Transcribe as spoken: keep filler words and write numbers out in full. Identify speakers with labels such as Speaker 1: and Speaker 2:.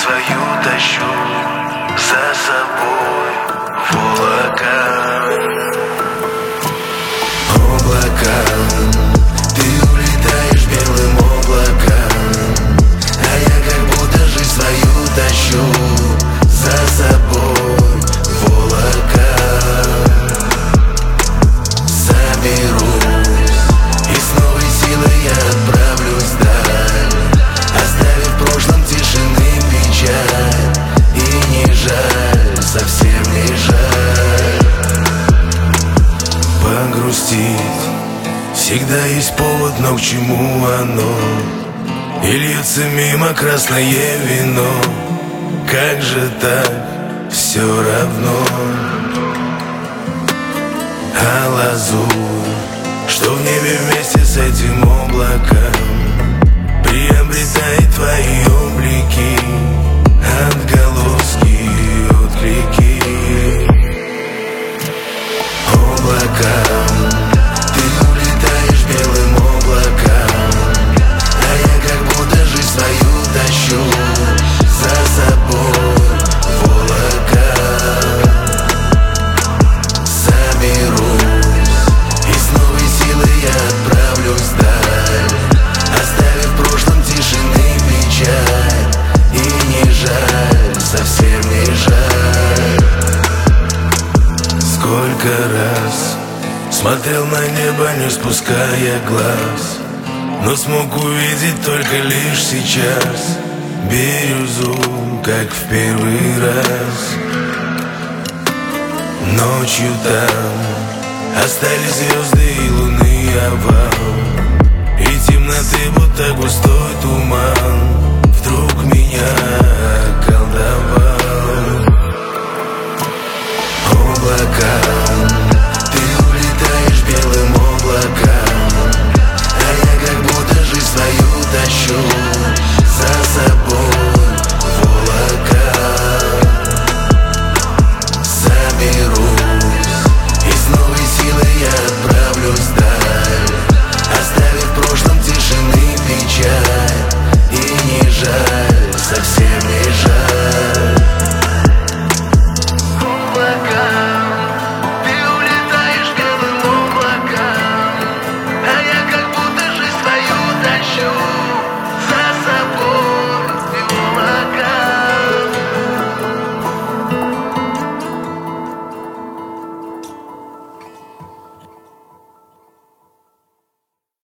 Speaker 1: свою тащу за собой в облака. Облака, ты улетаешь белым облаком, а я как будто жизнь свою тащу за собой в облака. Соберусь и с новой силой я отправлюсь вдаль, оставив в прошлом тишины печаль. И не жаль, совсем не жаль погрустить. Всегда есть повод, но к чему оно? И льется мимо красное вино. Как же так, все равно. А лазурь, что в небе вместе с этим облаком, приобретает твои облики, отголоски, отклики. Облака, ты улетаешь белым облаком, а я как будто жизнь свою тащу за собой в облака. Соберусь и с новой силой я отправлюсь вдаль, оставив в прошлом тишины печаль. И не жаль, совсем не жаль. Сколько раз смотрел на небо, не спуская глаз, но смог увидеть только лишь сейчас бирюзу, как в первый раз. Ночью там остались звезды и луны овал, и темноты будто густой туман вдруг меня околдовал. Облака,